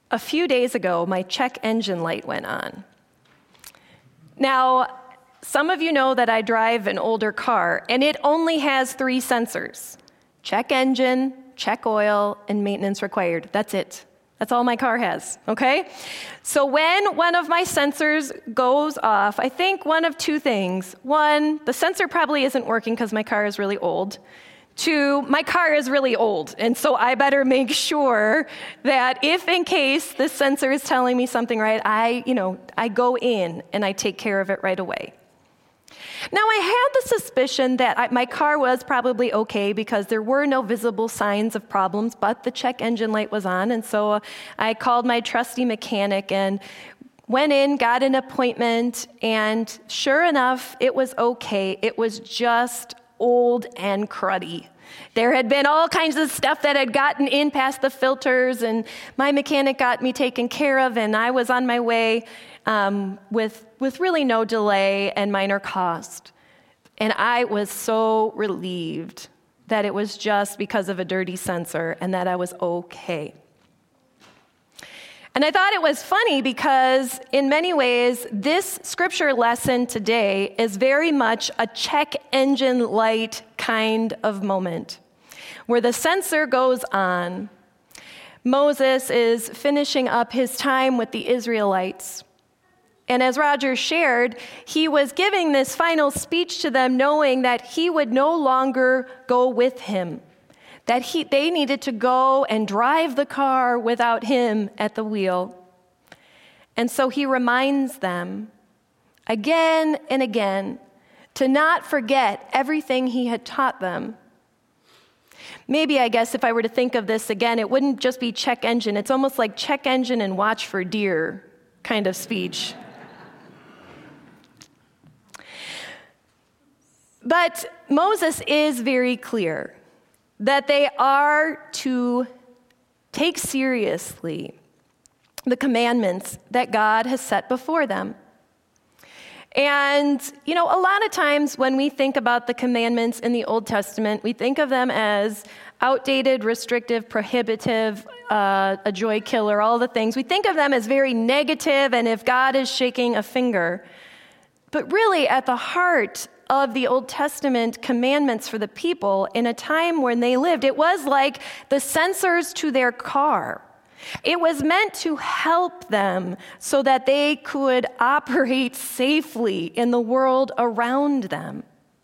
A few days ago, my check engine light went on. Now, some of you know that I drive an older car, and it only has 3 sensors: check engine, check oil, and maintenance required. That's it. That's all my car has, okay? So when one of my sensors goes off, I think one of 2 things. 1, the sensor probably isn't working because my car is really old. 2, my car is really old, and so I better make sure that if in case the sensor is telling me something right, I go in and I take care of it right away. Now, I had the suspicion that my car was probably okay because there were no visible signs of problems, but the check engine light was on, and so I called my trusty mechanic and went in, got an appointment, and sure enough, it was okay. It was just old and cruddy. There had been all kinds of stuff that had gotten in past the filters, and my mechanic got me taken care of, and I was on my way with really no delay and minor cost. And I was so relieved that it was just because of a dirty sensor and that I was okay. And I thought it was funny because in many ways, this scripture lesson today is very much a check engine light kind of moment where the sensor goes on. Moses is finishing up his time with the Israelites. And as Roger shared, he was giving this final speech to them knowing that he would no longer go with him, that they needed to go and drive the car without him at the wheel. And so he reminds them again and again to not forget everything he had taught them. Maybe, I guess, if I were to think of this again, it wouldn't just be check engine. It's almost like check engine and watch for deer kind of speech. But Moses is very clear that they are to take seriously the commandments that God has set before them. And, a lot of times when we think about the commandments in the Old Testament, we think of them as outdated, restrictive, prohibitive, a joy killer, all the things. We think of them as very negative, and if God is shaking a finger. But really, at the heart of the Old Testament commandments for the people in a time when they lived, it was like the sensors to their car. It was meant to help them so that they could operate safely in the world around them.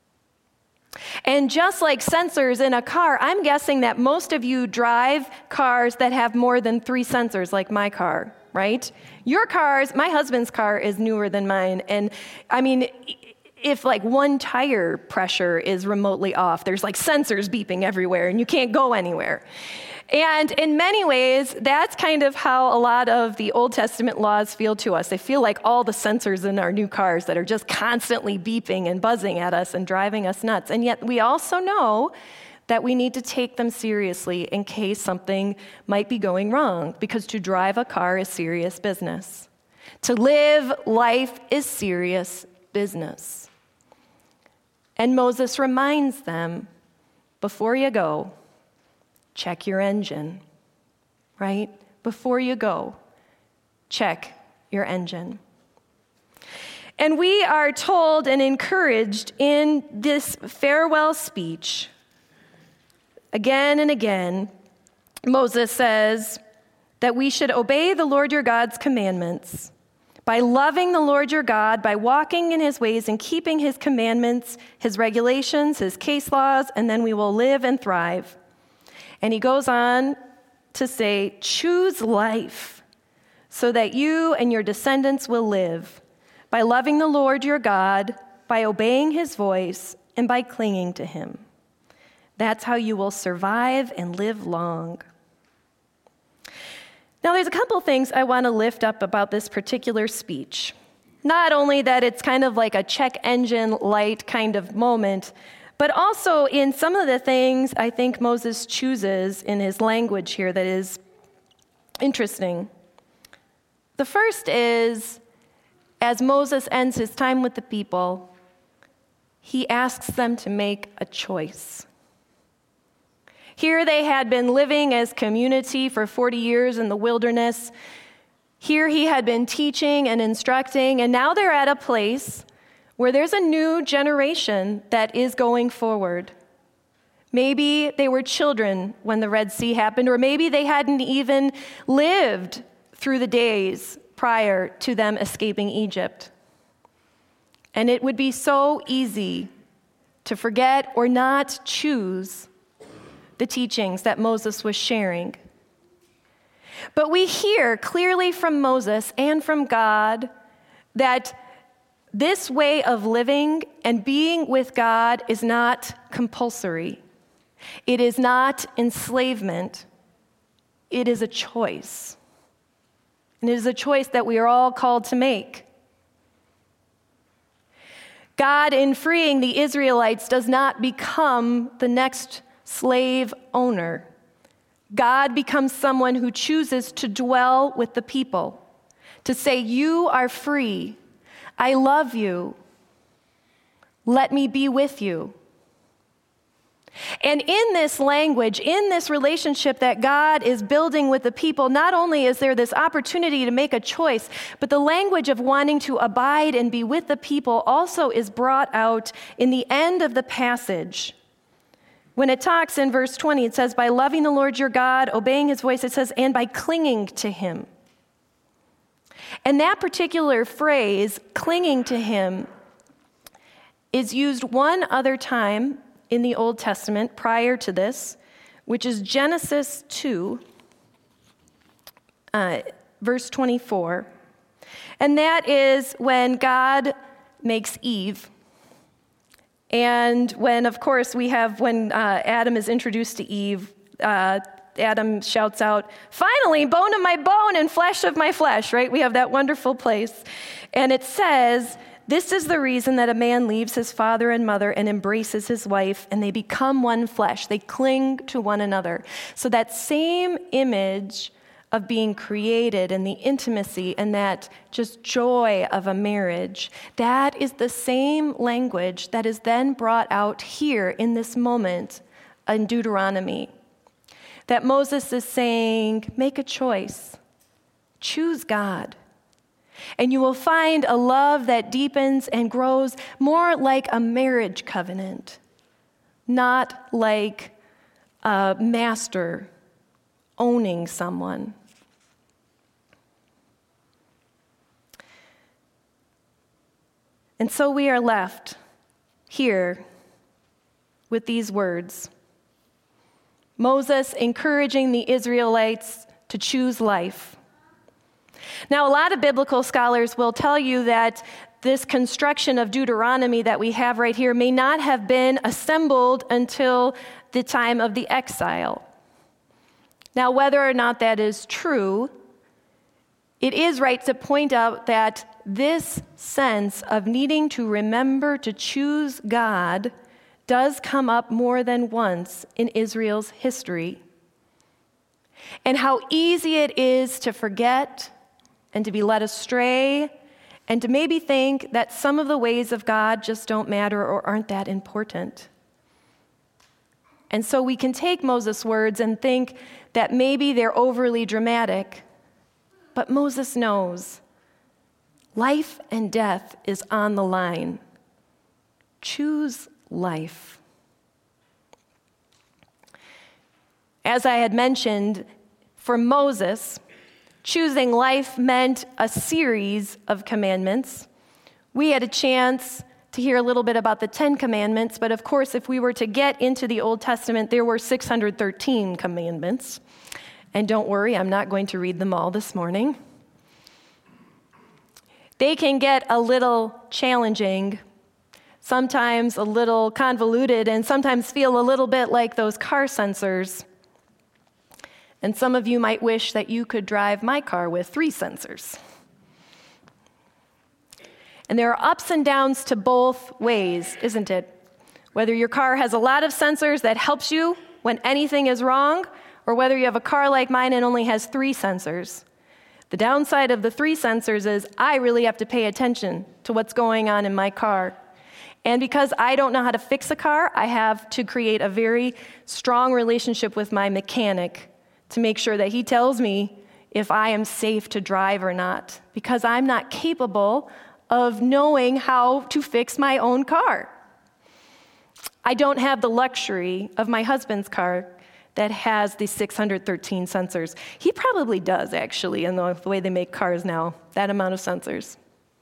And just like sensors in a car, I'm guessing that most of you drive cars that have more than 3 sensors, like my car, right? Your cars, my husband's car is newer than mine, and if like one tire pressure is remotely off, there's like sensors beeping everywhere and you can't go anywhere. And in many ways, that's kind of how a lot of the Old Testament laws feel to us. They feel like all the sensors in our new cars that are just constantly beeping and buzzing at us and driving us nuts. And yet we also know that we need to take them seriously in case something might be going wrong, because to drive a car is serious business. To live life is serious business. And Moses reminds them, before you go, check your engine, right? Before you go, check your engine. And we are told and encouraged in this farewell speech, again and again, Moses says that we should obey the Lord your God's commandments by loving the Lord your God, by walking in his ways and keeping his commandments, his regulations, his case laws, and then we will live and thrive. And he goes on to say, choose life so that you and your descendants will live by loving the Lord your God, by obeying his voice, and by clinging to him. That's how you will survive and live long. Now, there's a couple things I want to lift up about this particular speech. Not only that it's kind of like a check engine light kind of moment, but also in some of the things I think Moses chooses in his language here that is interesting. The first is, as Moses ends his time with the people, he asks them to make a choice. Here they had been living as community for 40 years in the wilderness. Here he had been teaching and instructing, and now they're at a place where there's a new generation that is going forward. Maybe they were children when the Red Sea happened, or maybe they hadn't even lived through the days prior to them escaping Egypt. And it would be so easy to forget or not choose the teachings that Moses was sharing. But we hear clearly from Moses and from God that this way of living and being with God is not compulsory. It is not enslavement. It is a choice. And it is a choice that we are all called to make. God, in freeing the Israelites, does not become the next slave owner. God becomes someone who chooses to dwell with the people, to say, "You are free. I love you. Let me be with you." And in this language, in this relationship that God is building with the people, not only is there this opportunity to make a choice, but the language of wanting to abide and be with the people also is brought out in the end of the passage. When it talks in verse 20, it says, by loving the Lord your God, obeying his voice, it says, and by clinging to him. And that particular phrase, clinging to him, is used one other time in the Old Testament prior to this, which is Genesis 2, verse 24. And that is when God makes Eve. And when, of course, when Adam is introduced to Eve, Adam shouts out, "Finally, bone of my bone and flesh of my flesh," right? We have that wonderful place. And it says, "This is the reason that a man leaves his father and mother and embraces his wife, and they become one flesh." They cling to one another. So that same image of being created and the intimacy and that just joy of a marriage, that is the same language that is then brought out here in this moment in Deuteronomy. That Moses is saying, make a choice. Choose God. And you will find a love that deepens and grows more like a marriage covenant, not like a master owning someone. And so we are left here with these words. Moses encouraging the Israelites to choose life. Now, a lot of biblical scholars will tell you that this construction of Deuteronomy that we have right here may not have been assembled until the time of the exile. Now, whether or not that is true, it is right to point out that this sense of needing to remember to choose God does come up more than once in Israel's history. And how easy it is to forget and to be led astray and to maybe think that some of the ways of God just don't matter or aren't that important. And so we can take Moses' words and think that maybe they're overly dramatic, but Moses knows life and death is on the line. Choose life. As I had mentioned, for Moses, choosing life meant a series of commandments. We had a chance to hear a little bit about the 10 commandments, but of course, if we were to get into the Old Testament, there were 613 commandments. And don't worry, I'm not going to read them all this morning. They can get a little challenging, sometimes a little convoluted, and sometimes feel a little bit like those car sensors. And some of you might wish that you could drive my car with 3 sensors. And there are ups and downs to both ways, isn't it? Whether your car has a lot of sensors that helps you when anything is wrong, or whether you have a car like mine and only has 3 sensors. The downside of the 3 sensors is I really have to pay attention to what's going on in my car. And because I don't know how to fix a car, I have to create a very strong relationship with my mechanic to make sure that he tells me if I am safe to drive or not, because I'm not capable of knowing how to fix my own car. I don't have the luxury of my husband's car that has the 613 sensors. He probably does, actually, in the way they make cars now, that amount of sensors.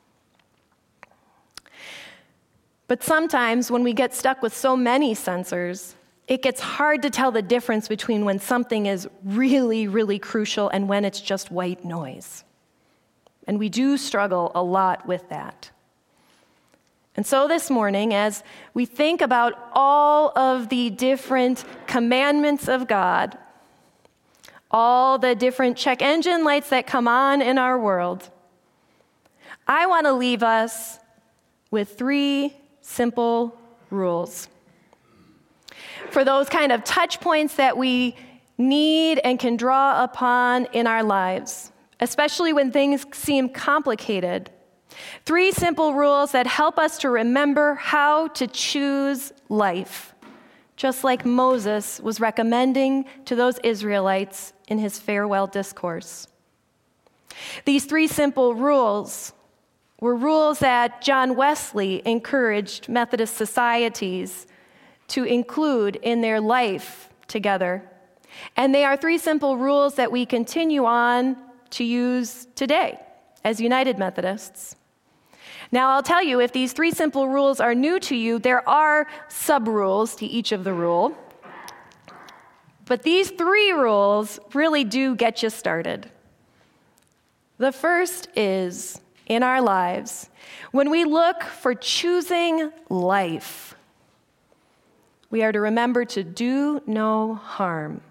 But sometimes when we get stuck with so many sensors, it gets hard to tell the difference between when something is really, really crucial and when it's just white noise. And we do struggle a lot with that. And so this morning, as we think about all of the different commandments of God, all the different check engine lights that come on in our world, I want to leave us with 3 simple rules. For those kind of touch points that we need and can draw upon in our lives, especially when things seem complicated. 3 simple rules that help us to remember how to choose life, just like Moses was recommending to those Israelites in his farewell discourse. These 3 simple rules were rules that John Wesley encouraged Methodist societies to include in their life together. And they are 3 simple rules that we continue on to use today as United Methodists. Now, I'll tell you, if these 3 simple rules are new to you, there are sub-rules to each of the rule. But these 3 rules really do get you started. The first is, in our lives, when we look for choosing life, we are to remember to do no harm.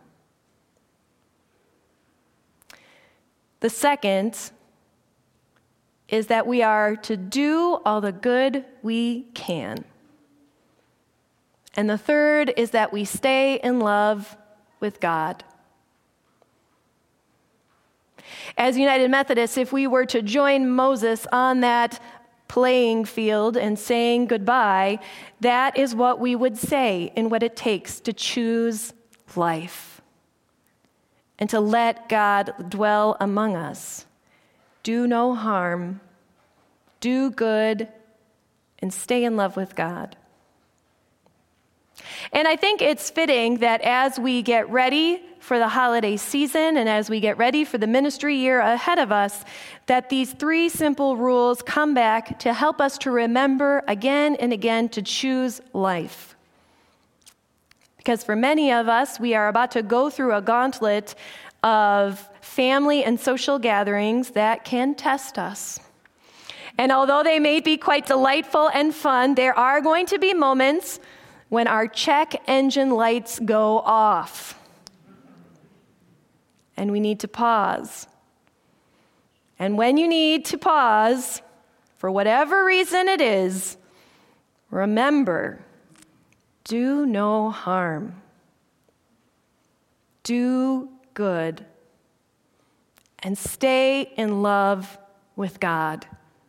The second is that we are to do all the good we can. And the third is that we stay in love with God. As United Methodists, if we were to join Moses on that playing field and saying goodbye, that is what we would say in what it takes to choose life and to let God dwell among us. Do no harm, do good, and stay in love with God. And I think it's fitting that as we get ready for the holiday season and as we get ready for the ministry year ahead of us, that these 3 simple rules come back to help us to remember again and again to choose life. Because for many of us, we are about to go through a gauntlet of family and social gatherings that can test us. And although they may be quite delightful and fun, there are going to be moments when our check engine lights go off. And we need to pause. And when you need to pause, for whatever reason it is, remember, do no harm. Do good. And stay in love with God.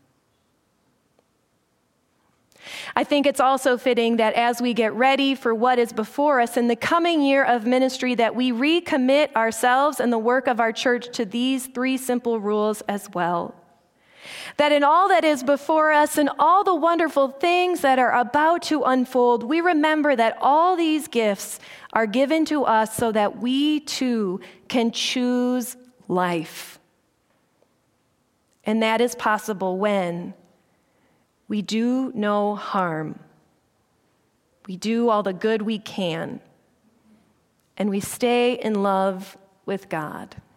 I think it's also fitting that as we get ready for what is before us in the coming year of ministry, that we recommit ourselves and the work of our church to these 3 simple rules as well. That in all that is before us and all the wonderful things that are about to unfold, we remember that all these gifts are given to us so that we too can choose life. And that is possible when we do no harm. We do all the good we can. And we stay in love with God.